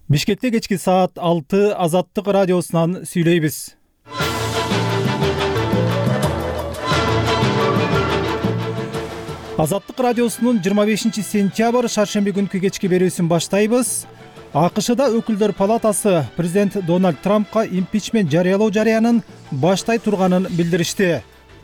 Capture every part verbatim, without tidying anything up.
Бишкекте кечки саат алты Азаттык радиосунан сүйлөйбүз. Азаттык радиосунун жыйырма бешинчи сентябрь шаршемби күнкү кечки берүүсүн баштайбыз. АКШда өкүлдөр палатасы президент Дональд Трампка импичмент жарыялоо жарыянын баштай турганын билдиришти.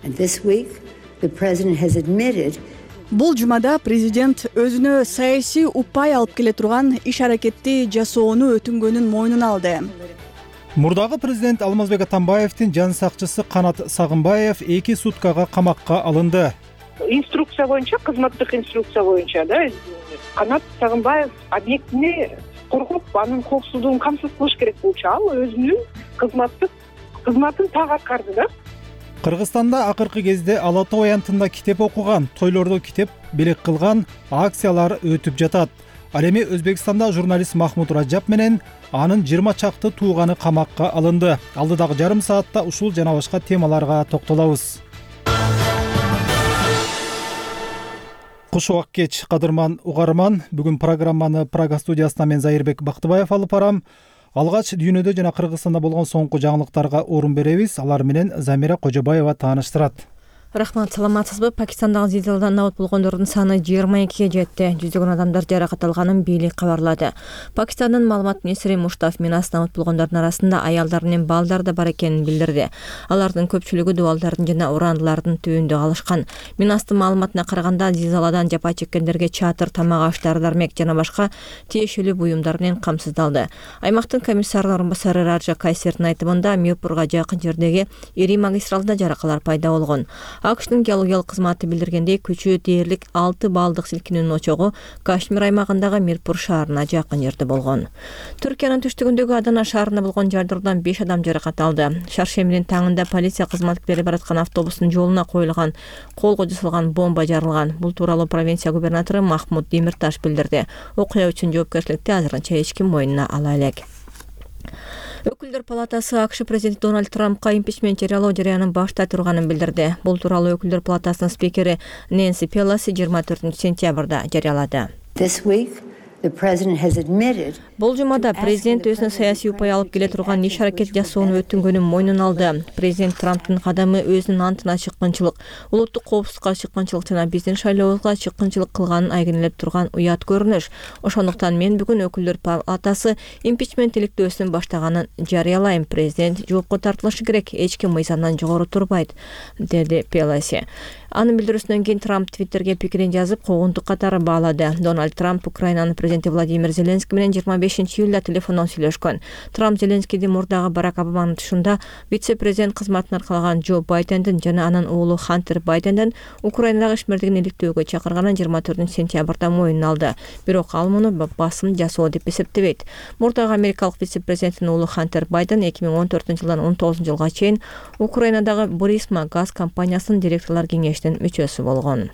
Бул жумада президент өзүнө саясий упай алып келе турган иш-аракетти жасоону өтүнгөнүн мойнуна алды. Мурдагы президент Алмазбек Атамбаевдин жан сакчысы Канат Сагынбаев эки суткага камакка алынды. Инструкция боюнча, кызматтык инструкция боюнча да, Канат Сагынбаев объектини коргоп, анын коопсуздугун камсыз кылыш керек болчу. Ал өзүнүн кызматтык кызматын так аткарды да. Кыргызстанда акыркы кезде Ала Тоо аянтында китеп окуган, тойлордо китеп белек кылган акциялар өтүп жатат. Ал эми Өзбекстанда журналист Махмуд Раджаб менен анын жыйырма чакты тууганы камакка алынды. Алдыдагы жарым саатта ушул жана башка темаларга токтолобуз. Куш убак кеч, кадырман угарман. Бүгүн программаны Прага студиясынан мен Зайырбек Бактыбаев алып барам. Алгач дүйнөдө жана Кыргызстанда болгон соңку жаңылыктарга орун беребиз. Алар менен Замира Кожобаева тааныштырат. Рахмат, саламатсызбы? Пакистандагы зилзаладан абат болгондордун саны жыйырма экиге жетти. Жүздөгөн адамдар жаракат алганын бийлик кабарлады. Пакистандын маалымат министри Муштаф Минас абат болгондордун арасында аялдар менен балдар да бар экенин билдирди. Алардын көпчүлүгү дубалдардын жана урандылардын түбүндө калышкан. Минастын маалыматына караганда, зилзаладан жапа чеккендерге чатыр, тамак аштары, дармек жана башка тиешелүү буюмдар менен камсыздалды. Аймактын комиссарынын орун басары Раджа Кайсердин айтымында, Мирпурга жакын жердеги ири магистралда жаракалар пайда болгон. АКШнын геологиялык кызматы билдиргендей, күчү дээрлик алты балдык силкинүүнүн очогу Кашмир аймагындагы Мирпур шаарына жакын жерде болгон. Түркиянын түштүгүндөгү Адана шаарында болгон жардыруудан беш адам жаракат алды. Шаршембинин таңында полиция кызматкерлери бараткан автобустун жолуна коюлган колго жасалган бомба жарылган. Бул тууралуу провинция губернатору Махмуд Демирташ билдирди. Окуя үчүн жоопкерчиликти азырынча эч ким мойнуна ала элек. Өкүлдөр палатасы АКШ президенти Дональд Трампка импичмент жарыялоо жарыянын баштай турганын билдирди. Бул тууралуу өкүлдөр палатасынын спикери Нэнси Пелоси жыйырма төртүнчү сентябрда жарыялады. Бул жумада президент өзүнө саясий упай алып келе турган иш-аракет жасоону өтүнгөнүн мойнуна алды. Президент Трамптын кадамы өзүнүн антына чыккынчылык, улуттук коопсуздукка чыккынчылык жана биздин шайлообузга чыккынчылык кылганын айгинелеп турган уят көрүнүш. Ошондуктан мен бүгүн өкүлдөр палатасы импичмент иликтөөсүн баштаганын жарыялайм. Президент жоопко тартылышы керек, эч ким мыйзамдан жогору турбайт, деди Пелоси. Анын билдирүүсүнөн кийин Трамп Твиттерге пикирин жазып, куугунтук катары баалады. Дональд Трамп Украинанын президенти Владимир Зеленский менен жыйырма бешинчи июлда телефондон сүйлөшкөн. Трамп Зеленскийди мурдагы Барак Обаманын тышында вице-президент кызматын аркалаган Джо Байдендин жана анын уулу Хантер Байдендин Украинадагы ишмердигин иликтөөгө чакырганын жыйырма төртүнчү сентябрда мойнуна алды. Бирок ал муну басым жасоо деп эсептебейт. Мурдагы америкалык вице-президенттин уулу Хантер Байден эки миң он төртүнчү жылдан он тогузунчу жылга чейин Украинадагы Бурисма газ компаниясынын директорлор кеңешинин мүчөсү болгон.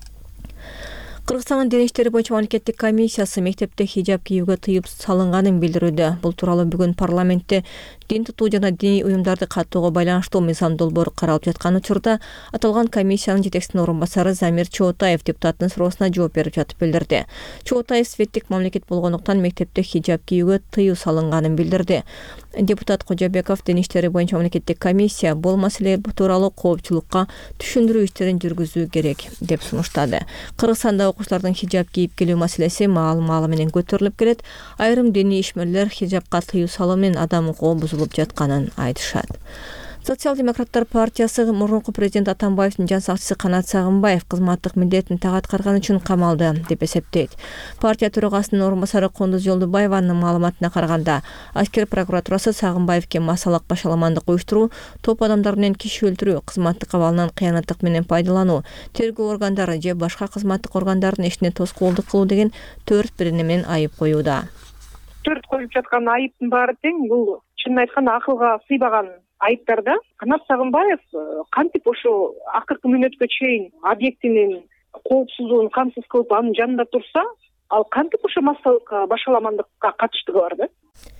Кыргызстандын Дене иштери боюнча мамлекеттик комиссиясы мектепте хижаб кийүүгө тыюу салынганын билдирүүдө. Бул тууралуу бүгүн парламентте дин тутуу жана диний уюмдарды каттоого байланыштуу мыйзам долбоору каралып жаткан учурда аталган комиссиянын жетекчисинин орун басары Замир Чоотаев депутаттын суроосуна жооп берип жатып билдирди. Чоотаев светтик мамлекет болгондуктан мектепте хижаб кийүүгө тыюу салынганын билдирди. Депутат Кожобеков Дене иштери боюнча мамлекеттик комиссия бул маселе тууралуу коопчулукка түшүндүрүү иштерин жүргүзүү керек деп сунуштады. Кыргызстанда окуучулардын хижаб кийип келүү маселеси маал-маалы менен көтөрүлүп келет. Айрым диний ишмерлер хижабка тыюу салуу менен адам укугу бузулуп жатканын айтышат. Социал-демократтар партиясы мурунку президент Атамбаевдин жан сакчысы Канат Сагынбаев кызматтык милдетин так аткарган үчүн камалды деп эсептейт. Партия төрагасынын орун басары Кондуз Жолдубаеванын маалыматына караганда, аскер прокуратурасы Сагынбаевке массалык башаламандык уюштуруу, топ адамдар менен киши өлтүрүү, кызматтык абалынан кыянаттык менен пайдалануу, тергөө органдары же башка кызматтык органдардын ишине тоскоолдук кылуу деген төрт бирине менен айып коюуда. Төрт коюп жаткан айыптын баары тең, бул чынын айтканда акылга сыйбаган айыптарда. Канат Сагынбаев кантип ошо акыркы мүнөткө чейин объектинин коопсуздугун камсыз кылып анын жанында турса, ал кантип ошо массалык башаламандыкка катыштыгы бар да?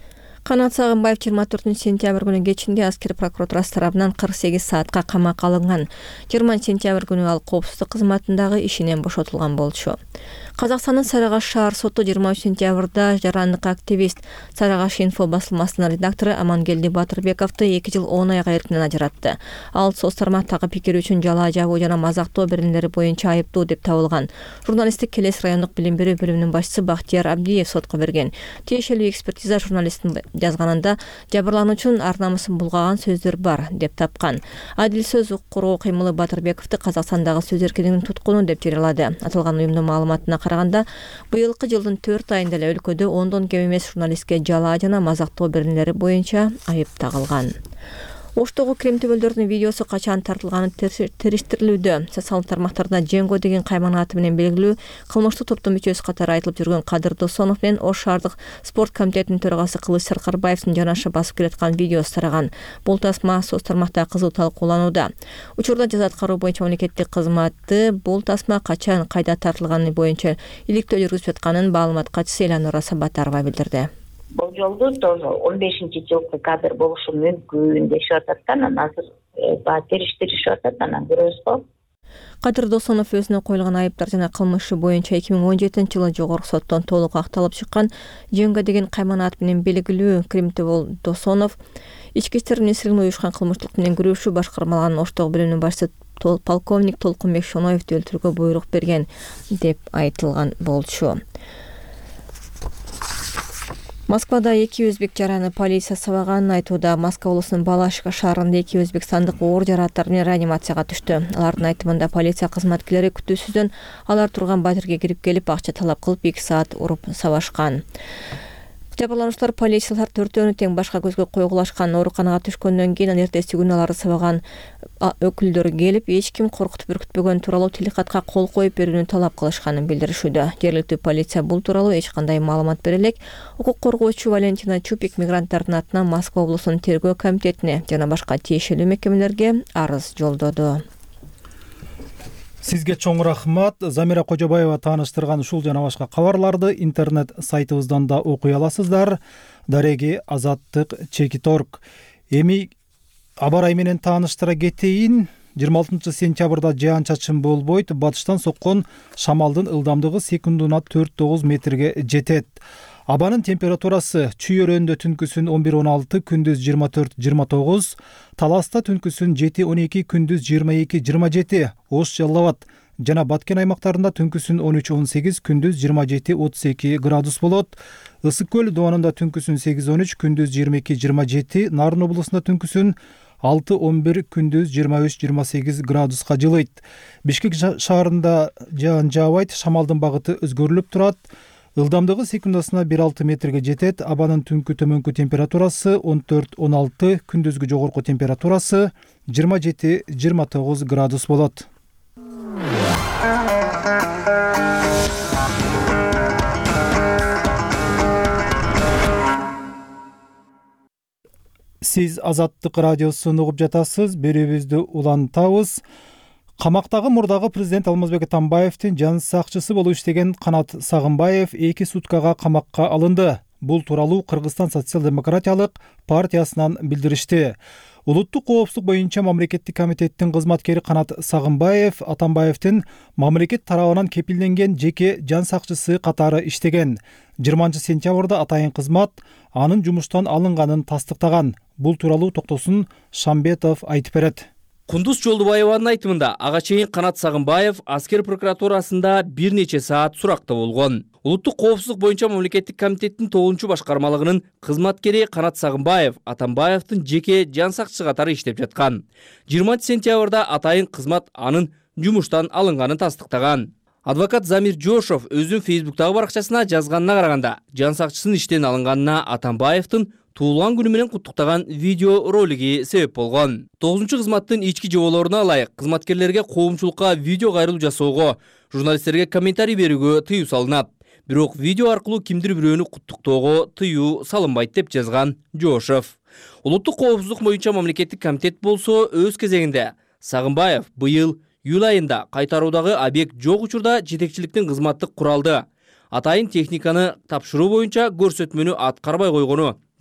Канат Сагынбаев жыйырма төртүнчү сентябрь күнү кечинде аскер прокуратурасы тарабынан кырк сегиз саатка камакка алынган. жыйырма сентябрь күнү ал коопсуздук кызматындагы ишинен бошотулган болчу. Казакстандын Сары Аш шаар соту жыйырма үч сентябрда жарандык активист Сары Аш инфо басылмасынын редактору Амангелди Батырбековду эки жыл он айга эркинен ажыратты. Ал соц тармактагы пикир үчүн жалаа жабуу жана мазактоо беренелери боюнча айыптуу деп табылган. Журналисттик Келес райондук билим берүү бөлүмүнүн башчысы Бактияр Абдиев сотко берген. Тиешелүү экспертиза журналисттин жазганында жабырлануучунун ар намысын булгаган сөздөр бар деп тапкан. Адил сөз коргоо кыймылы Батырбековду Казакстандагы сөз эркиндигинин туткуну деп жарыялады. Аталган уюмдун маалыматына караганда, быйылкы жылдын төрт айында эле өлкөдө ондон кем эмес журналистке жалаа жана мазактоо беренелери боюнча айып тагылган. Оштогу Крим төбөлдөрүнүн видеосу качан тартылганы териштирилүүдө. Социалдык тармактарда Женго деген кайман аты менен белгилүү кылмыштык топтун мүчөсү катары айтылып жүргөн Кадыр Досонов менен Ош шаардык спорт комитетинин төрагасы Кылыч Саркарбаевдин жанашы басып келаткан видеосу тараган. Бул тасма соц тармакта кызуу талкууланууда. Учурда жаза аткаруу боюнча мамлекеттик кызматы бул тасма качан кайда тартылганы боюнча иликтөө жүргүзүп жатканын маалымат катчысы Эланура Сабатарова билдирди. Бул жолду тоже он бешинчи жылкы кадр болушу мүмкүн дешип атат да, анан азыр баа териштиришип атат, анан көрөбүз го. Кадыр Досонов өзүнө коюлган айыптар жана кылмышы боюнча эки миң он жетинчи жылы жогорку соттон толук акталып чыккан. Женго деген кайман аты менен белгилүү Кримтебол Досонов ички иштер министрлигинин уюшкан кылмыштык менен күрөшүү башкармаларынын Оштогу бөлүмүнүн башчысы полковник Толкунбек Шоноевди өлтүрүүгө буйрук берген деп айтылган болчу. Москвада эки өзбек жараны полиция сабаганын айтууда. Москва облусунун Балашка шаарында эки өзбекстандык оор жарааттар менен реанимацияга түштү. Алардын айтымында полиция кызматкерлери күтүүсүздөн алар турган батирге кирип келип акча талап кылып эки саат уруп сабашкан. Жабырлануучулар полициялар төртөөнү тең башка көзгө койгулашкан. Ооруканага түшкөндөн кийин эртеси күнү аларды сабаган өкүлдөр келип, эч ким коркутуп үркүтпөгөн тууралуу телехатка кол коюп берүүнү талап кылышканын билдиришүүдө. Жергиликтүү полиция бул тууралуу эч кандай маалымат бере элек. Укук коргоочу Валентина Чупик мигранттардын атынан Москва облусунун тергөө комитетине жана башка тиешелүү мекемелерге арыз жолдоду. Сизге чоң рахмат. Замира Кожобаева тааныштырган ушул жана башка кабарларды интернет сайтыбыздан да окуй аласыздар. Дареги Азаттык Чекиторг. Эми абарай менен тааныштыра кетейин. жыйырма алтынчы сентябрда жаан чачын болбойт. Батыштан соккон шамалдын ылдамдыгы секундуна төрт тогуз метрге жетет. Абанын температурасы Чүй-өрөндө түнкүсүн он бир он алты, күндүз жыйырма төрт жыйырма тогуз, Таласта түнкүсүн жети он эки, күндүз жыйырма эки жыйырма жети, Ош Жалал Абад жана Баткен аймактарында түнкүсүн он үч он сегиз, күндүз жыйырма жети отуз эки градус болот. Ысык көл Доонунда түнкүсүн сегиз он үч, күндүз жыйырма эки жыйырма жети, Нарын облусунда түнкүсүн алты он бир, күндүз жыйырма үч жыйырма сегиз градуска жылыйт. Бишкек шаарында жаан жаабайт, шамалдын багыты өзгөрүлүп турат. Ылдамдыгы секундасына бир алты метрге жетет. Абанын түнкү төмөнкү температурасы он төрт он алты, күндүзгү жогорку температурасы жыйырма жети жыйырма тогуз градус болот. Сиз Азаттык радиосун угуп жатасыз. Берүүбүздү улантабыз. Камактагы мурдагы президент Алмазбек Атамбаевдин жан сакчысы болуп иштеген Канат Сагынбаев эки суткага камакка алынды. Бул тууралуу Кыргызстан социал-демократиялык партиясынан билдиришти. Улуттук коопсуздук боюнча мамлекеттик комитеттин кызматкери Канат Сагынбаев Атамбаевдин мамлекет тарабынан кепилденген жеке жан сакчысы катары иштеген. жыйырманчы сентябрда атайын кызмат анын жумуштан алынганын тастыктаган. Бул тууралуу Токтосун Шамбетов айтып берет. Кундуз Жолдубаеванын айтымында ага чейин Канат Сагынбаев аскер прокуратурасында бир нече саат суракта болгон. Улуттук коопсуздук боюнча мамлекеттик комитеттин тогузунчу башкармалыгынын кызматкери Канат Сагынбаев Атамбаевдин жеке жан сакчысы катары иштеп жаткан. жыйырманчы сентябрда атайын кызмат анын жумуштан алынганын тастыктаган. Адвокат Замир Жошов өзүнүн Фейсбуктагы баракчасына жазганына караганда, жан сакчысынын иштен алынганына Атамбаевдин туулган күнү менен куттуктаган видео ролиги себеп болгон. тогузунчу кызматтын ички жоболоруна ылайык кызматкерлерге коомчулукка видео кайрылуу жасоого, журналисттерге комментарий берүүгө тыюу салынат. Бирок видео аркылуу кимдир бирөөнү куттуктоого тыюу салынбайт деп жазган Жошов. Улуттук коопсуздук боюнча мамлекеттик комитет болсо өз кезегинде Сагынбаев быйыл июль айында кайтаруудагы объект жок учурда жетекчиликтин кызматтык куралды атайын техниканы тапшыруу боюнча көрсөтмөнү аткарбай койгону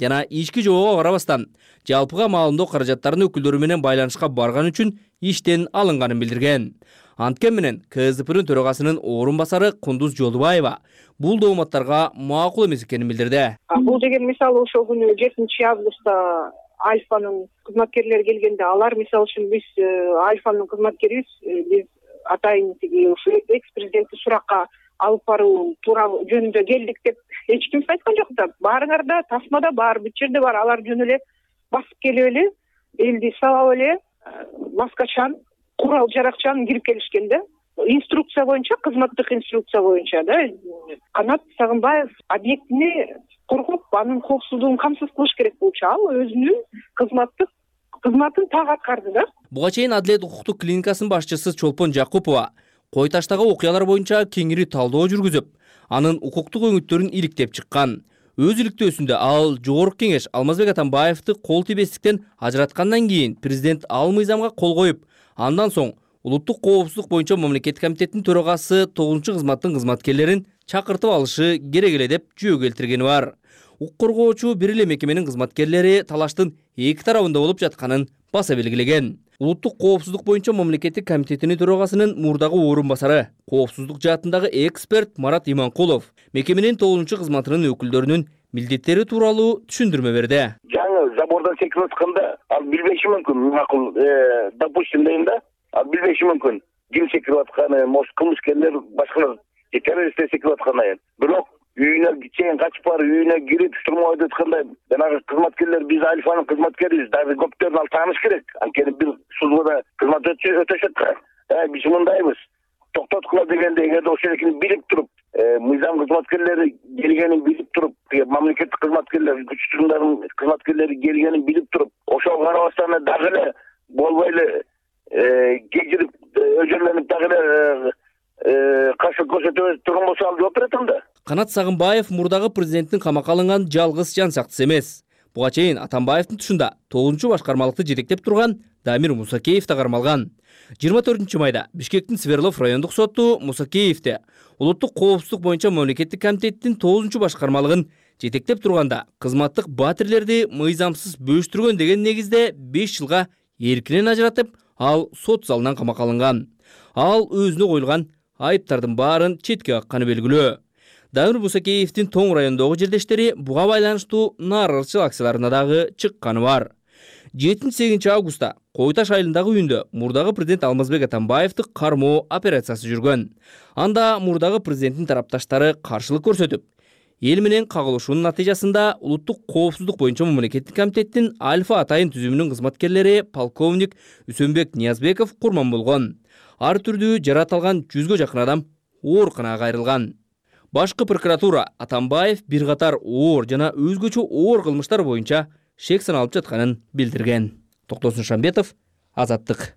жана ички жоого карабастан жалпыга маалымдоо каражаттарынын өкүлдөрү менен байланышка барган үчүн иштен алынганын билдирген. Анткени менен КСДПнын төрагасынын орун басары Кундуз Жолдубаева бул дооматтарга макул эмес экенин билдирди. Бул деген мисалы ошол күнү жетинчи августта Альфанын кызматкерлери келгенде алар мисалы үчүн биз Альфанын кызматкерибиз, биз атайын тиги экс президентти суракка алып баруу тууралуу жөнүндө келдик деп эч ким айткан жок да. Баарыңар да тасмада бар, бүт жерде бар. Алар жөн эле басып келип эле элди сабап эле маскачан, курал жаракчан кирип келишкен да. Инструкция боюнча, кызматтык инструкция боюнча да Канат Сагынбаев объектини коргоп, анын коопсуздугун камсыз кылыш керек болчу. Ал өзүнүн кызматтык кызматын так аткарды да. Буга чейин Адилет укуктук клиникасынын башчысы Чолпон Жакупова Кой Таштагы окуялар боюнча кеңири талдоо жүргүзүп, анын укуктук өңүттөрүн иликтеп чыккан. Өз иликтөөсүндө ал Жогорку Кеңеш Алмазбек Атамбаевди кол тийбестиктен ажыраткандан кийин президент ал мыйзамга кол коюп, андан соң Улуттук коопсуздук боюнча мамлекеттик комитеттин төрагасы тогузунчу кызматтын кызматкерлерин чакыртып алышы керек эле деп жөө келтиргени бар. Укук коргоочу бир эле мекеменин кызматкерлери талаштын эки тарабында болуп жатканын баса белгилеген. Улуттук коопсуздук боюнча мамлекеттик комитетинин төрагасынын мурдагы орун басары, коопсуздук жаатындагы эксперт Марат Иманкулов мекеменин тогузунчу кызматынын өкүлдөрүнүн милдеттери тууралуу түшүндүрмө берди. Жаңы забордон секирип атканда ал билбеши мүмкүн, макул, допустим дейм да. Ал билбеши мүмкүн. Ким секирип атканы, мош кылмышкерлер, башкалар, террористтер секирип атканы. Бирок үйүнө чейин качып барып, үйүнө кирип штурмовать эткенде, жанагы кызматкерлер биз Альфанын кызматкерибиз, даже көптөрүн ал тааныш керек. Анткени бир службада кызмат өтөшөт да. Биз мындайбыз. Токтоткула дегенде эгерде ошол экени билип туруп, мыйзам кызматкерлери келгенин билип туруп, мамлекеттик кызматкерлер, күч турумдарынын кызматкерлери келгенин билип туруп, ошого карабастан дагы эле болбой эле кечирип өжөлөнүп дагы эле каршы көрсөтө турган болсо ал жооп берет да. Канат Сагынбаев мурдагы президенттин камакка алынган жалгыз жан сактысы эмес. Буга чейин Атамбаевдин тушунда тогузунчу башкармалыкты жетектеп турган Дамир Мусакеев да кармалган. жыйырма төртүнчү майда Бишкектин Сверлов райондук соту Мусакеевди улуттук коопсуздук боюнча мамлекеттик комитеттин тогузунчу башкармалыгын жетектеп турганда кызматтык батирлерди мыйзамсыз бөлүштүргөн деген негизде беш жылга эркинен ажыратып, ал сот залынан камакка алынган. Ал өзүнө коюлган айыптардын баарын четке какканы белгилүү. Дамир Мусакеевдин Тоң райондогу жердештери буга байланыштуу нааразычылык акцияларына дагы чыкканы бар. жетинчи сегизинчи августта Кой Таш айылындагы үйүндө мурдагы президент Алмазбек Атамбаевди кармоо операциясы жүргөн. Анда мурдагы президенттин тарапташтары каршылык көрсөтүп, эл менен кагылышуунун натыйжасында улуттук коопсуздук боюнча мамлекеттик комитеттин Альфа атайын түзүмүнүн кызматкерлери полковник Үсөнбек Ниязбеков курман болгон. Ар түрдүү жаратылган жүзгө жакын адам ооруканага кайрылган. Башкы прокуратура Атамбаев бир катар оор жана өзгөчө оор кылмыштар боюнча шек саналып жатканын билдирген. Токтосун Шамбетов, Азаттык.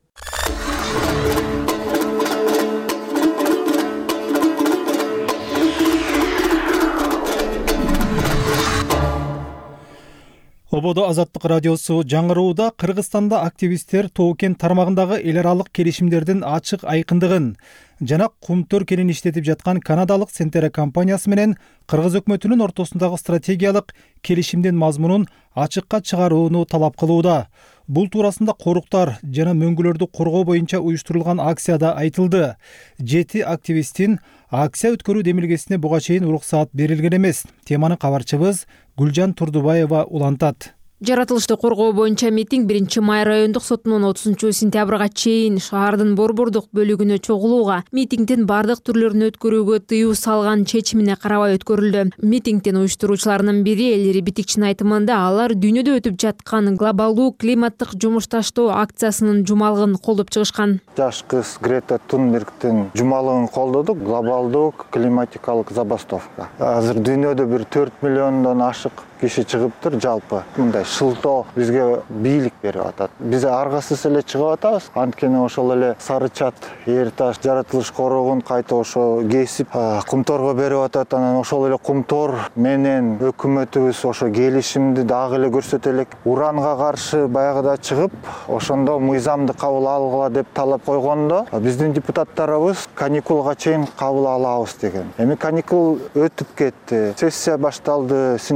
Ободо Азаттык радиосу жаңырууда Кыргызстанда активисттер Тоо-Кен тармагындагы эл аралык келишимдердин ачык айкындыгын жана кумтөр кенин иштетип жаткан канадалык Сентера компаниясы менен Кыргыз өкмөтүнүн ортосундагы стратегиялык келишимдин мазмунун ачыкка чыгарууну талап кылууда. Бул туурасында коруктар жана мөңгүлөрдү коргоо боюнча уюштурулган акцияда айтылды. Жети активисттин акция өткөрүү демилгесине буга чейин уруксаат берилген эмес. Теманы кабарчыбыз Гүлжан Турдубаева улантат. Жаратылышты коргоо боюнча митинг биринчи май райондук сотунун отузунчу сентябрга чейин шаардын борбордук бөлүгүнө чогулууга, митингдин бардык түрлөрүн өткөрүүгө тыюу салган чечимине карабай өткөрүлдү. Митингдин уюштуруучуларынын бири Элири Битикчинин айтымында алар дүйнөдө өтүп жаткан глобалдуу климаттык жумушташтоо акциясынын жумалыгын колдоп чыгышкан. Жаш кыз Грета Тунбергдин жумалыгын колдодук, глобалдуу климатикалык забастовка. Азыр дүйнөдө бир төрт миллиондон ашык киши чыгыптыр жалпы. Мындай шылтоо бизге бийлик берип атат. Биз аргасыз эле чыгып атабыз. Анткени ошол эле Сары Чат, Эр Таш жаратылыш корогун кайта ошо кесип кумторго берип атат. Анан ошол эле кумтор менен өкмөтүбүз ошо келишимди дагы эле көрсөтө элек. Уранга каршы баягыда чыгып, ошондо мыйзамды кабыл алгыла деп талап койгондо, биздин депутаттарыбыз каникулга чейин кабыл алабыз деген. Эми каникул өтүп кетти. Сессия башталды, сентябрь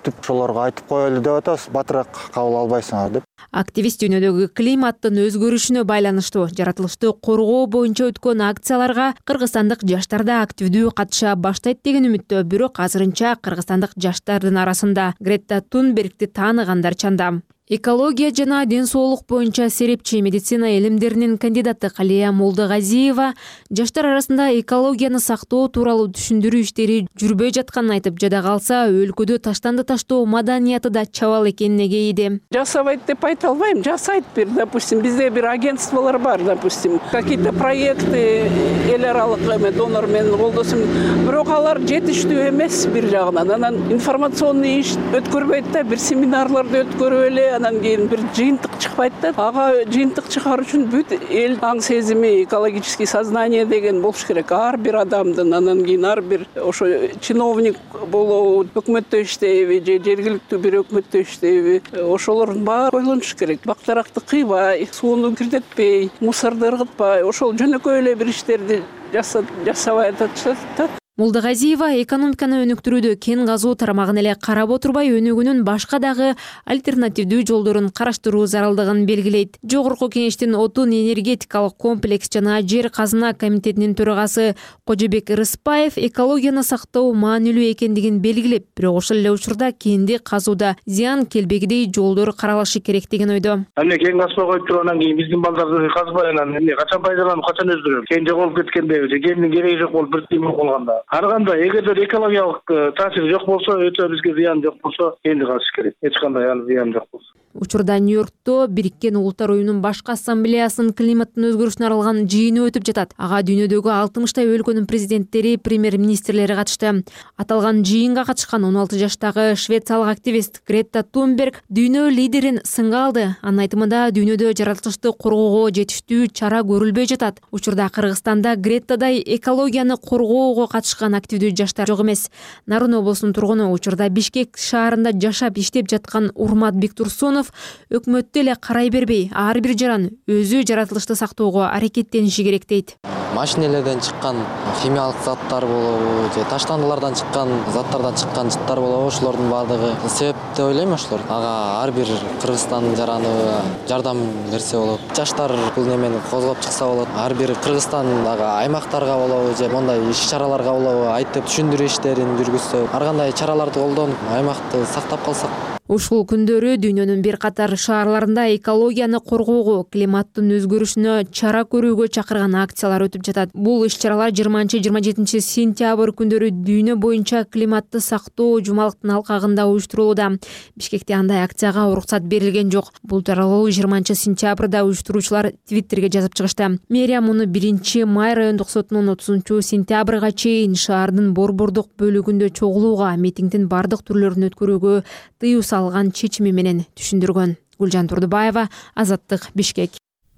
өтүп ошолорго айтып коелу деп атабыз, батыраак кабыл албайсыңар деп. Активист дүйнөдөгү климаттын өзгөрүшүнө байланыштуу жаратылышты коргоо боюнча өткөн акцияларга кыргызстандык жаштар да активдүү катыша баштайт деген үмүттө. Бирок азырынча кыргызстандык жаштардын арасында Грета Тунбергти тааныгандар чанда. Экология жана ден соолук боюнча серепчи медицина илимдеринин кандидаты Калия Молдогазиева жаштар арасында экологияны сактоо тууралуу түшүндүрүү иштери жүрбөй жатканын айтып, жада калса өлкөдө таштанды таштоо маданияты да чабал экенине кейиди. Жасабайт деп айта албайм, жасайт бир, допустим, бизде бир агентстволор бар, допустим, какие-то проекты эл аралык эме донор менен колдосум, бирок алар жетиштүү эмес бир жагынан. Анан информационный иш өткөрбөйт да, бир семинарларды өткөрүп эле анан кийин бир жыйынтык чыкпайт да. Ага жыйынтык чыгаруу үчүн бүт эл аң сезими, экологический сознание деген болуш керек. Ар бир адамдын, анан кийин ар бир ошо чиновник болобу, өкмөттө иштейби, же жергиликтүү бир өкмөттө иштейби, ошолордун баары ойлонуш керек. Бактаракты кыйбай, сууну кирдетпей, мусорду ыргытпай, ошол жөнөкөй эле бир иштерди жасабай атышат да. Молдогазиева экономиканы өнүктүрүүдө кен казуу тарамагын эле карап отурбай, өнүгүүнүн башка дагы альтернативдүү жолдорун караштыруу зарылдыгын белгилейт. Жогорку кеңештин отун энергетикалык комплекс жана жер казына комитетинин төрагасы Кожобек Рыспаев экологияны сактоо маанилүү экендигин белгилеп, бирок ошол эле учурда кенди казууда зыян келбегидей жолдор каралышы керек деген ойдо. Эмне кен казбай коюп туруп анан кийин биздин балдарды казбай анан эмне качан пайдаланып, качан өздүрөбүз? Кен жоголуп кеткенде же кендин кереги жок болуп бир тыймыл болгондо. Ар кандай эгерде экологиялык таасири жок болсо, өтө бизге зыян жок болсо, кенди казыш керек. Эч кандай ал зыян жок болсо. Учурда Нью-Йоркто Бириккен Улуттар уюмунун башкы ассамблеясынын климаттын өзгөрүшүнө арналган жыйыны өтүп жатат. Ага дүйнөдөгү алтымыштай өлкөнүн президенттери, премьер-министрлери катышты. Аталган жыйынга катышкан он алты жаштагы швециялык активист Грета Тунберг дүйнө лидерин сынга алды. Анын айтымында дүйнөдө жаратылышты коргоого жетиштүү чара көрүлбөй жатат. Учурда Кыргызстанда Гретадай экологияны коргоого катышкан активдүү жаштар жок эмес. Нарын облусунун тургуну, учурда Бишкек шаарында жашап иштеп жаткан Урмат Биктурсунов өкмөттө эле карай бербей, ар бир жаран өзү жаратылышты сактоого аракеттениши керек дейт. Машинелерден чыккан химиялык заттар болобу, же таштандылардан чыккан заттардан чыккан жыттар болобу, ошолордун баардыгы себеп деп ойлойм ошолор. Ага ар бир Кыргызстандын жараны жардам берсе болот. Жаштар бул немени козгоп чыкса болот. Ар бир Кыргызстандагы аймактарга болобу, же мондай иш-чараларга болобу айтып түшүндүрүү иштерин жүргүзсө, ар кандай чараларды колдонуп, аймакты сактап калсак. Ушул күндөрү дүйнөнүн бир катар шаарларында экологияны коргоого, климаттын өзгөрүшүнө чара көрүүгө чакырган акциялар өтүп жатат. Бул иш-чаралар жыйырманчы жыйырма жетинчи сентябрь күндөрү дүйнө боюнча климатты сактоо жумалыктын алкагында уюштурулууда. Бишкекте андай акцияга уруксат берилген жок. Бул тууралуу жыйырманчы сентябрда уюштуруучулар Твиттерге жазып чыгышты. Мэрия муну биринчи май райондук сотунун отузунчу сентябрга чейин шаардын борбордук бөлүгүндө чогулууга, митингдин бардык түрлөрүн өткөрүүгө тыюу алган чечими менен түшүндүргөн. Гүлжан Турдубаева, Азаттык, Бишкек.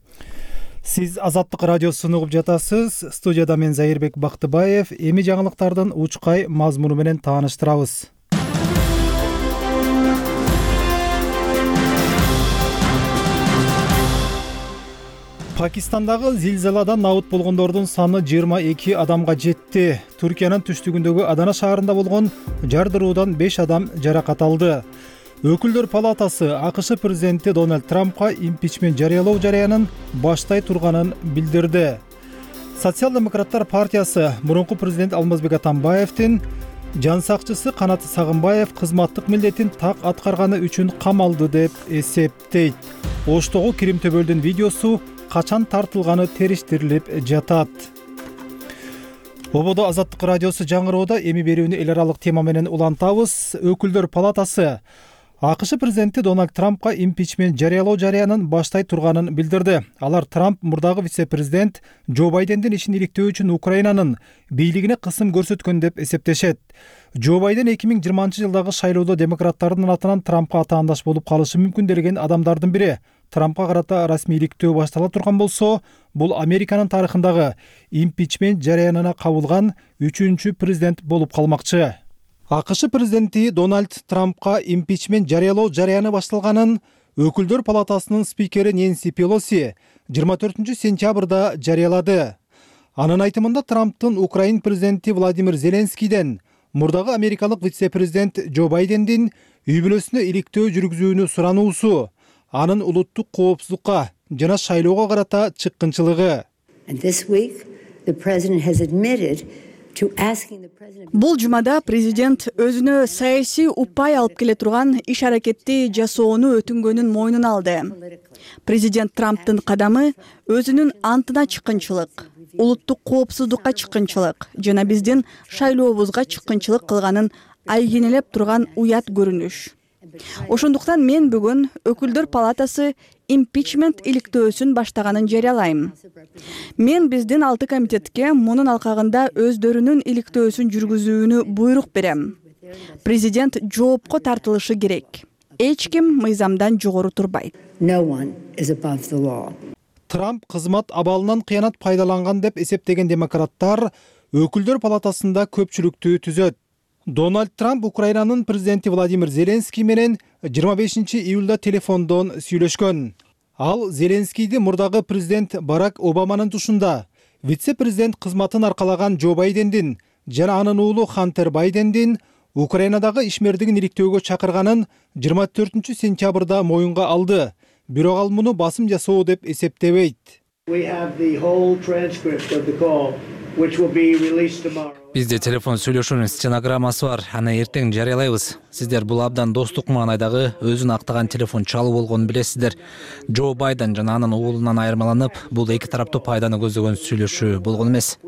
Сиз Азаттык радиосун угуп жатасыз. Студияда мен Зайырбек Бактыбаев. Эми жаңылыктардын учкай мазмуну менен тааныштырабыз. Пакистандагы зилзаладан набыт болгондордун саны жыйырма эки адамга жетти. Түркиянын түштүгүндөгү Адана шаарында болгон жардыруудан беш адам жаракат алды. Өкүлдөр палатасы АКШ президенти Дональд Трампка импичмент жарыялоо жараянын баштай турганын билдирди. Социал-демократтар партиясы мурунку президент Алмазбек Атамбаевдин жан сакчысы Канат Сагынбаев кызматтык милдетин так аткарганы үчүн камалды деп эсептейт. Оштогу Кирим Төбөлдүн видеосу качан тартылганы териштирилип жатат. Ободо Азаттык радиосу жаңыроодо эми берүүнү эл аралык тема менен улантабыз. Өкүлдөр палатасы АКШ президенти Дональд Трампка импичмент жарыялоо жараянын баштай турганын билдирди. Алар Трамп мурдагы вице-президент Джо Байдендин ишин иликтөө үчүн Украинанын бийлигине кысым көрсөткөн деп эсептешет. Джо Байден эки миң жыйырманчы жылдагы шайлоодо демократтардын атынан Трампка атаандаш болуп калышы мүмкүн деген адамдардын бири. Трампка карата расмий иликтөө баштала турган болсо, бул Американын тарыхындагы импичмент жараянына кабылган үчүнчү президент болуп калмакчы. АКШ президенти Дональд Трампка импичмент жарыялоо жараяны башталганын Өкүлдөр палатасынын спикери Нэнси Пелоси жыйырма төртүнчү сентябрда жарыялады. Анын айтымында Трамптын Украин президенти Владимир Зеленскийден мурдагы америкалык вице-президент Джо Байдендин үй бүлөсүнө иликтөө жүргүзүүнү сурануусу, анын улуттук коопсуздукка жана шайлоого карата чыккынчылыгы. Бул жумада президент өзүнө саясий упай алып келе турган иш аракетти жасоону өтүнгөнүн мойнуна алды. Президент Трамптын кадамы өзүнүн антына чыккынчылык, улуттук коопсуздукка чыккынчылык жана биздин шайлообузга чыккынчылык кылганын айгинелеп турган уят көрүнүш. Ошондуктан мен бүгүн Өкүлдөр палатасы импичмент иликтөөсүн баштаганын жарыялайм. Мен биздин алты комитетке мунун алкагында өздөрүнүн иликтөөсүн жүргүзүүнү буйрук берем. Президент жоопко тартылышы керек. Эч ким мыйзамдан жогору турбайт. Трамп кызмат абалынан кыянат пайдаланган деп эсептеген демократтар Өкүлдөр палатасында көпчүлүктү түзөт. Дональд Трамп Украинанын президенти Владимир Зеленский менен жыйырма бешинчи июлда телефондон сүйлөшкөн. Ал Зеленскийди мурдагы президент Барак Обаманын тушунда вице-президент кызматын аркалаган Джо Байдендин жана анын уулу Хантер Байдендин Украинадагы ишмердигин иликтөөгө чакырганын жыйырма төртүнчү сентябрда моюнга алды. Бирок ал муну басым жасоо деп эсептебейт. Бизде телефон сүйлөшүүнүн стенограммасы бар, аны эртең жарыялайбыз. Сиздер бул абдан достук маанайдагы өзүн актаган телефон чалуу болгонун билесиздер. Джо Байден жана анын уулунан айырмаланып, бул эки тараптуу пайданы көздөгөн сүйлөшүү болгон эмес.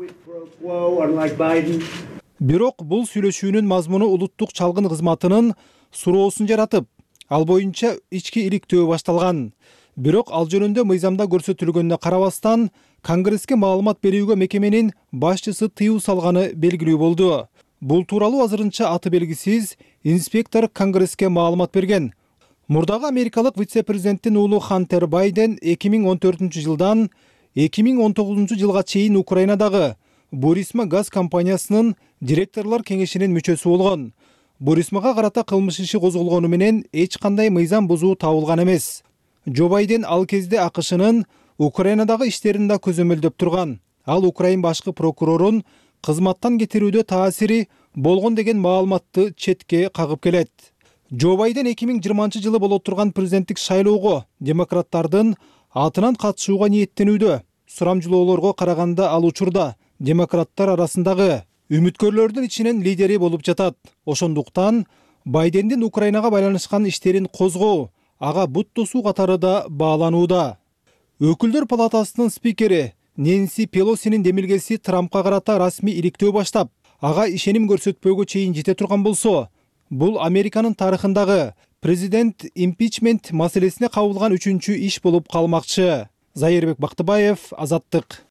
Бирок бул сүйлөшүүнүн мазмуну улуттук чалгын кызматынын суроосун жаратып, ал боюнча ички иликтөө башталган. Бирок ал жөнүндө мыйзамда көрсөтүлгөнүнө карабастан, Конгресске маалымат берүүгө мекеменин башчысы тыюу салганы белгилүү болду. Бул тууралуу азырынча аты белгисиз инспектор Конгресске маалымат берген. Мурдагы америкалык вице-президенттин уулу Хантер Байден эки миң он төртүнчү жылдан эки миң он тогузунчу жылга чейин Украинадагы Бурисма газ компаниясынын директорлор кеңешинин мүчөсү болгон. Бурисмага карата кылмыш иши козголгону менен эч кандай мыйзам бузуу табылган эмес. Джо Байден ал кезде АКШнын Украинадагы иштерин да көзөмөлдөп турган. Ал Украин башкы прокурорун кызматтан кетирүүдө таасири болгон деген маалыматты четке кагып келет. Джо Байден эки миң жыйырманчы жылы боло турган президенттик шайлоого демократтардын атынан катышууга ниеттенүүдө. Сурамжылоолорго караганда ал учурда демократтар арасындагы үмүткөрлөрдүн ичинен лидери болуп жатат. Ошондуктан Байдендин Украинага байланышкан иштерин козгоо ага бут тосуу катары да бааланууда. Өкүлдөр палатасынын спикери Нэнси Пелосинин демилгеси Трампка карата расмий иликтөө баштап, ага ишеним көрсөтпөөгө чейин жете турган болсо, бул Американын тарыхындагы президент импичмент маселесине кабылган үчүнчү иш болуп калмакчы. Зайырбек Бактыбаев, Азаттык.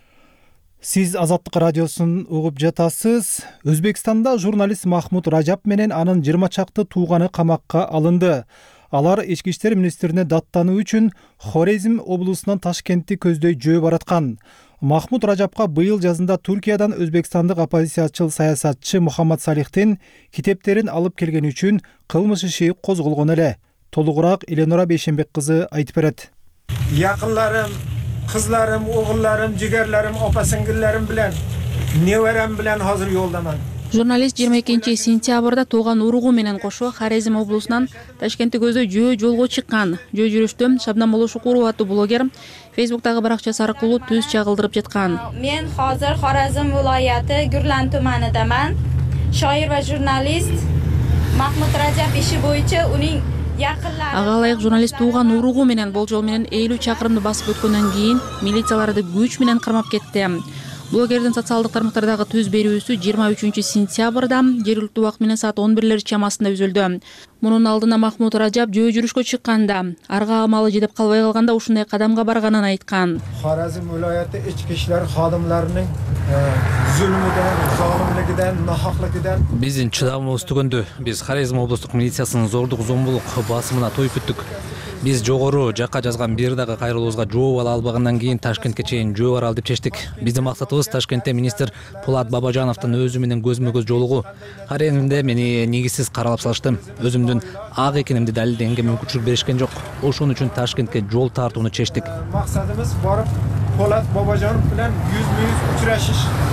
Сиз Азаттык радиосун угуп жатасыз. Өзбекстанда журналист Махмут Ражап менен анын жыйырма чакты тууганы камакка алынды. Алар ички иштер министрине даттануу үчүн Хорезм облусунан Ташкентти көздөй жөө бараткан. Махмут Ражапка быйыл жазында Туркиядан өзбекстандык оппозициячыл саясатчы Мухаммад Салихтин китептерин алып келгени үчүн кылмыш иши козголгон эле. Толугураак Эленора Бейшенбек кызы айтып берет. Якынларым, кызларым, оğullarim, жигерлерим, опа-сиңдилерим билен, неберем билен азыр жолдаман. Журналист жыйырма экинчи сентябрда тууган уругу менен кошо Хорезм облусунан Ташкентти көздөй жөө жолго чыккан. Жөө жүрүштө Шабнам Болошукурова аттуу блогер Facebook'тагы баракчасы аркылуу түз чагылдырып жаткан. Мен hozir Xorazm viloyati Gurlan tumanidaman. Shoir va jurnalist Mahmud Rajab ishi bo'yicha uning yaqinlari. Ага ылайык журналист тууган уругу менен болжол менен элүү чакырымды басып өткөндөн кийин милицияларды күч менен кармап кетти. Блогердин социалдык тармактардагы түз берүүсү жыйырма үчүнчү сентябрда жергиликтүү убакыт менен саат он бирлер чамасында үзүлдү. Мунун алдына Махмут Ражап жөө жүрүшкө чыкканда, арга амалы жетип калбай калганда ушундай кадамга барганын айткан. Xorazm viloyati ички иштер кадымларынын zulmüden, zalimliginden, nahaklıginden. Биздин чыдамыбыз түгөндү. Биз Хорезм облустук милициясынын зордук зомбулук басымына тоюп бүттүк. Биз жогору жакка жазган бир дагы кайрылуубузга жооп ала албагандан кийин Ташкентке чейин жөө баралы деп чечтик. Биздин максатыбыз Ташкентте министр Пулат Бабажановдун өзү менен көзмө көз жолугуу. Хорезмде мени негизсиз каралап салышты. Өзүмдүн ак экенимди далилдегенге мүмкүнчүлүк беришкен жок. Ошон үчүн Ташкентке жол тартууну чечтик. Максатыбыз барып Пулат Бабажанов менен жүзмө жүз учурашыш.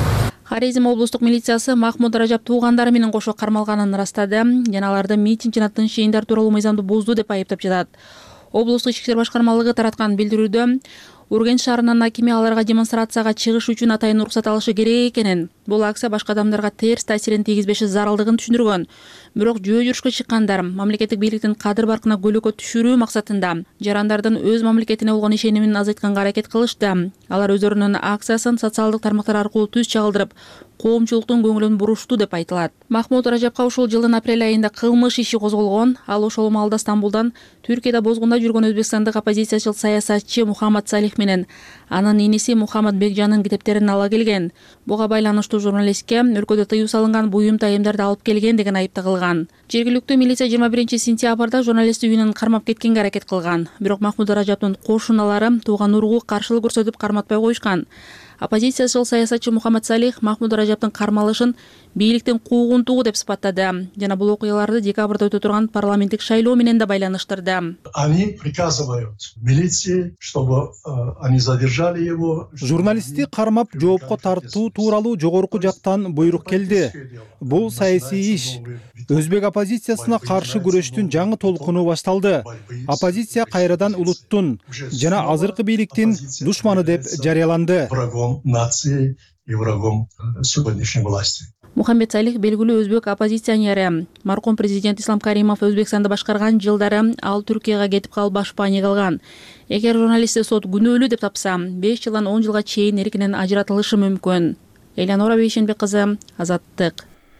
Хорезм облустук милициясы Махмуд Ражап туугандары менен кошо кармалганын ырастады жана аларды митинг жана тынч жыйындар тууралуу мыйзамды бузду деп айыптап жатат. Облустук ички иштер башкармалыгы тараткан билдирүүдө Ургенч шаарынын акими аларга демонстрацияга чыгыш үчүн атайын уруксат алышы керек экенин, бул акция башка адамдарга терс таасирин тийгизбеши зарылдыгын түшүндүргөн. Бирок жөө жүрүшкө чыккандар мамлекеттик бийликтин кадыр баркына көлөкө түшүрүү максатында жарандардын өз мамлекетине болгон ишенимин азайтканга аракет кылышты. Алар өздөрүнүн акциясын социалдык тармактар аркылуу түз чагылдырып, коомчулуктун көңүлүн бурушту деп айтылат. Махмуд Ражапка ушул жылдын апрель айында кылмыш иши козголгон. Ал ошол маалда Стамбулдан Түркияда бозгунда жүргөн өзбекстандык оппозициячыл саясатчы Мухаммад Салих менен анын иниси Мухаммад Бекжанын китептерин ала келген. Буга байланыштуу журналистке өлкөдө тыюу салынган буюм тайымдарды алып келген деген айып тагылган. Жергиликтүү милиция жыйырма биринчи сентябрда журналисти үйүнөн кармап кеткенге аракет кылган. Бирок Махмуд Ражаптын кошуналары тууган урууга каршылык көрсөтүп карматпай коюшкан. Оппозициячыл саясатчы Мухаммад Салих Махмуд Ражаптын кармалышын бийликтин куугунтугу деп сыпаттады жана бул окуяларды декабрда өтө турган парламенттик шайлоо менен да байланыштырды. Они приказывают милиции, чтобы они задержали его. Журналистти кармап жоопко тартуу тууралуу жогорку жактан буйрук келди. Бул саясий иш. Өзбек оппозициясына каршы күрөштүн жаңы толкуну башталды. Оппозиция кайрадан улуттун жана азыркы бийликтин душманы деп жарыяланды. Врагом нации и врагом сегодняшней власти. Мухаммед Салих белгилүү өзбек оппозиционери. Маркум президент Ислам Каримов Өзбекстанды башкарган жылдары ал Түркияга кетип калып башпаани кылган. Эгер журналистти сот күнөөлүү деп тапса, беш жылдан он жылга чейин эркинен ажыратылышы мүмкүн. Элянора Бейшенбек кызы, Азаттык.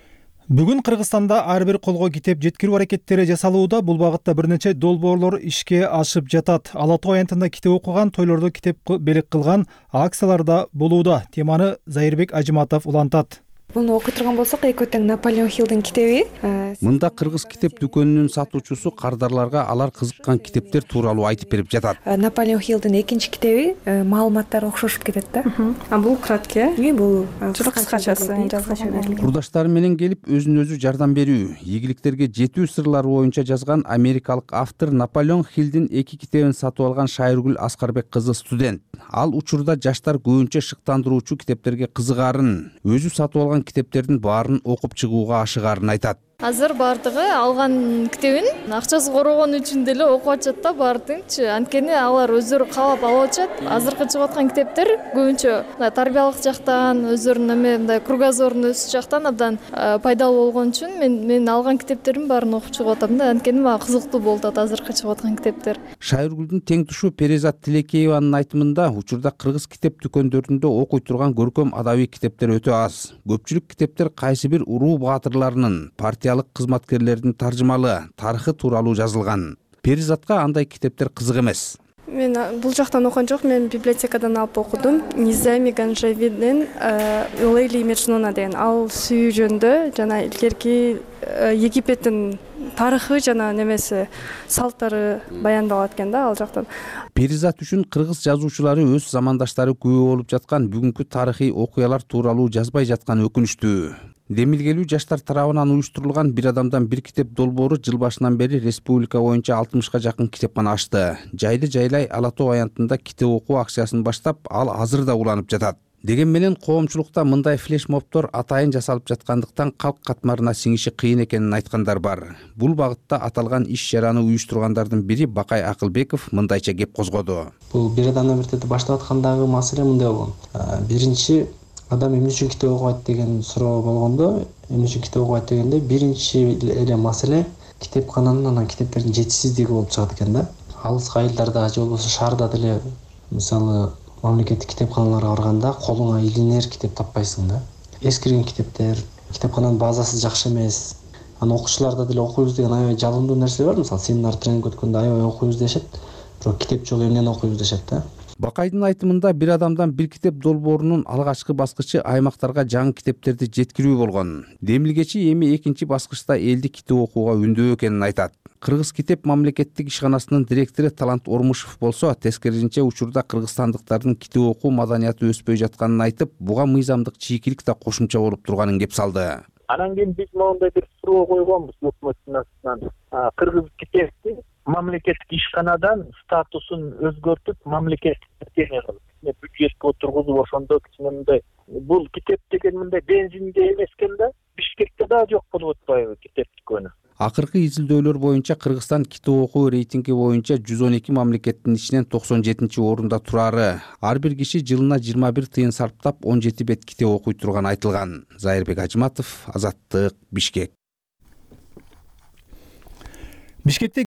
Бүгүн Кыргызстанда ар бир колго китеп жеткирүү аракеттери жасалууда. Бул багытта бир нече долбоорлор ишке ашып жатат. Ала Тоо аянтында китеп окуган, тойлордо китеп белек кылган акцияларда болууда. Теманы Зайырбек Ажыматов улантат. Буну окуй турган болсок, эки тең Наполеон Хиллдин китеби. Мында кыргыз китеп дүкөнүнүн сатуучусу кардарларга алар кызыккан китептер тууралуу айтып берип жатат. Наполеон Хиллдин экинчи китеби маалыматтар окшошуп кетет да. А бул краткий, э? Бул кыскачасы. Курдаштары менен келип өзүн өзү жардам берүү, ийгиликтерге жетүү сырлары боюнча жазган америкалык автор Наполеон Хиллдин эки китебин сатып алган Шайыргүл Аскарбек кызы студент. Ал учурда жаштар көбүнчө шыктандыруучу китептерге кызыгарын, өзү сатып алган китептердин баарын окуп чыгууга ашыгарын айтат. Азыр бардыгы алган китебин акчасы корогон үчүн деле окуп атышат да баардыгынчы. Анткени алар өздөрү каалап алып атышат. Азыркы чыгып аткан китептер көбүнчө тарбиялык жактан, өздөрүнүн эме мындай кругозорун өсүш жактан абдан пайдалуу болгон үчүн мен мен алган китептеримин баарын окуп чыгып атам да. Анткени мага кызыктуу болуп атат азыркы чыгып аткан китептер. Шайыргүлдүн тең тушу Перизат Тилекееванын айтымында учурда кыргыз китеп дүкөндөрүндө окуй турган көркөм адабий китептер өтө аз. Көпчүлүк китептер кайсы бир уруу баатырларынын, партиялык кызматкерлердин таржымалы, тарыхы тууралуу жазылган. Перизатка андай китептер кызык эмес. Мен бул жактан окуган жок, мен библиотекадан алып окудум. Низами Ганжавидин Лейли и Меджнуна деген ал сүйүү жөнүндө жана илгерки Египеттин тарыхы жана немеси салттары баяндалат экен да ал жактан. Перизат үчүн кыргыз жазуучулары өз замандаштары күбө болуп жаткан бүгүнкү тарыхый окуялар тууралуу жазбай жатканы өкүнүчтүү. Демилгелүү жаштар тарабынан уюштурулган бир адамдан бир китеп долбоору жыл башынан бери республика боюнча алтымышка жакын китепкана ачты. Жайды жайлай Ала Тоо аянтында китеп окуу акциясын баштап, ал азыр да уланып жатат. Деген менен коомчулукта мындай флешмобдор атайын жасалып жаткандыктан калк катмарына сиңиши кыйын экенин айткандар бар. Бул багытта аталган иш чараны уюштургандардын бири Бакай Акылбеков мындайча кеп козгоду. Бул бир адамдан бир баштап аткандагы маселе мындай болгон. Биринчи адам эмне үчүн китеп окуйт деген суроо болгондо, эмне үчүн китеп окуйт дегенде биринчи эле маселе китепкананын анан китептердин жетишсиздиги болуп чыгат экен да. Алыс айылдарда же болбосо шаарда деле мисалы мамлекеттик китепканаларга барганда колуңа илинер китеп таппайсың да. Эскирген китептер, китепкананын базасы жакшы эмес. Анан окуучуларда деле окуйбуз деген аябай жалындуу нерселер бар. Мисалы семинар тренинг өткөндө аябай окуйбуз дешет. Бирок китеп жок эмнени окуйбуз дешет да. Бакайдын айтымында бир адамдан бир китеп долбоорунун алгачкы баскычы аймактарга жаңы китептерди жеткирүү болгон. Демилгечи эми экинчи баскычта элди китеп окууга үндөө экенин айтат. Кыргыз китеп мамлекеттик ишканасынын директору Талант Ормушев болсо, тескерисинче учурда кыргызстандыктардын китеп окуу маданияты өспөй жатканын айтып, буга мыйзамдык чийкилик да кошумча болуп турганын кеп салды. Анан кийин биз моундай бир суроо койгонбуз өкмөттүн астынан. Кыргыз китепти мамлекеттик ишканадан статусун өзгөртүп, мамлекеттик кичине бюджетке отургузуп ошондо кичине мындай бул китеп деген мындай бензинде эмес экен да, Бишкекте да жок болуп атпайбы китеп дүкөнү. Акыркы изилдөөлөр боюнча Кыргызстан китеп окуу рейтинги боюнча жүз он эки мамлекеттин ичинен токсон жетинчи орунда турары. Ар бир киши жылына жыйырма бир тыйын сарптап он жети бет китеп окуй турганы айтылган. Зайырбек Ажыматов, Азаттык, Бишкек. Бишкекте